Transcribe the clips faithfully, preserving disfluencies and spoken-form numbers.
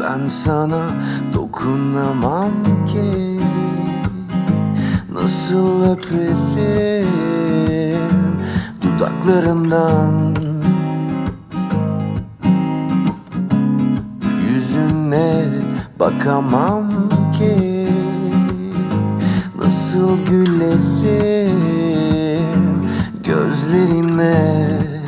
Ben sana dokunamam ki, nasıl öperim dudaklarından. Yüzüne bakamam ki, nasıl gülerim gözlerine.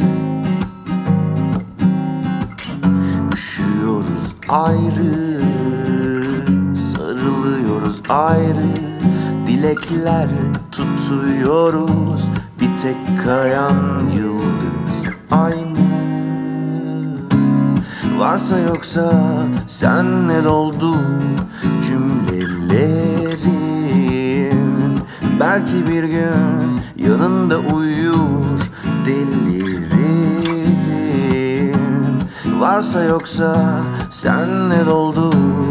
Üşüyoruz ayrı, sarılıyoruz ayrı, dilekler tutuyoruz, bir tek kayan yıldız aynı. Varsa yoksa senle doldu cümlelerim, belki bir gün yanında uyur delirim. Varsa yoksa senle doldu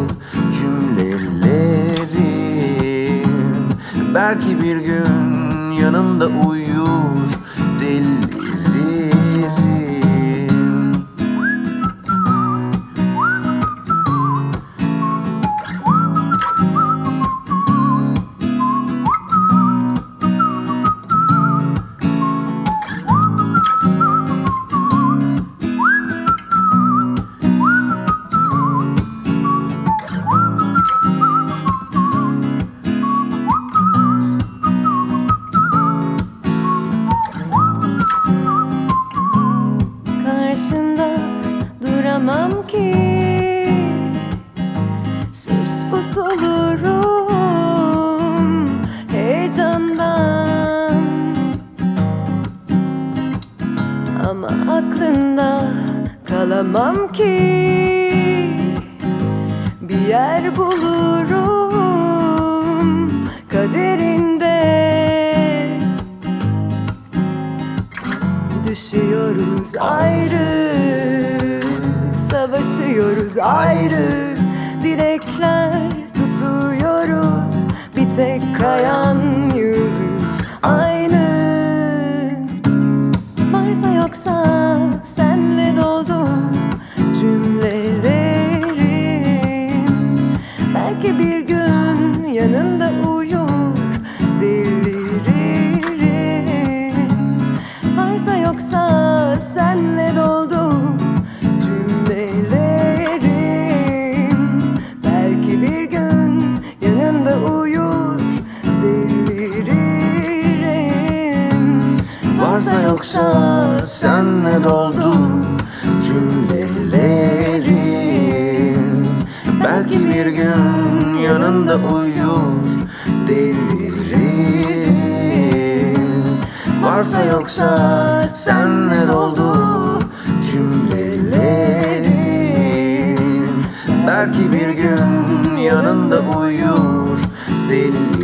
cümlelerim, belki bir gün yanında uyur delirim. Karşında duramam ki, sus pus olurum heyecandan. Ama aklında kalamam ki, bir yer bulurum kaderinde. Düşüyoruz ayrı, savaşıyoruz ayrı, dilekler tutuyoruz, bir tek kayan yıldız aynı. Varsa yoksa senle doldu cümlelerim, belki bir gün yanında uyur delirim. Varsa yoksa senle doldu cümlelerim, belki bir gün yanında uyur delirim. Varsa yoksa senle doldu cümlelerim, belki bir gün yanında uyur delirim. Varsa yoksa senle doldu cümlelerim, belki bir gün yanında uyur delirim.